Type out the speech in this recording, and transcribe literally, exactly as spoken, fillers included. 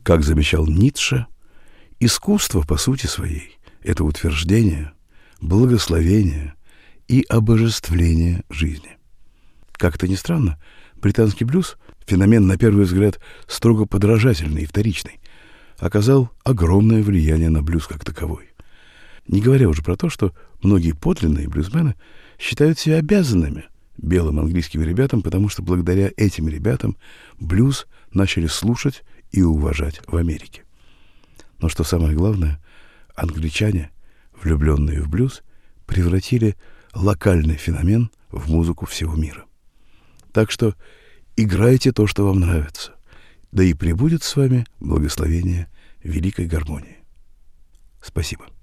Как замечал Ницше, искусство по сути своей — это утверждение, благословение и обожествление жизни. Как это ни странно, британский блюз, феномен, на первый взгляд, строго подражательный и вторичный, оказал огромное влияние на блюз как таковой. Не говоря уже про то, что многие подлинные блюзмены считают себя обязанными белым английским ребятам, потому что благодаря этим ребятам блюз начали слушать и уважать в Америке. Но что самое главное, англичане, влюбленные в блюз, превратили локальный феномен в музыку всего мира. Так что играйте то, что вам нравится, да и пребудет с вами благословение великой гармонии. Спасибо.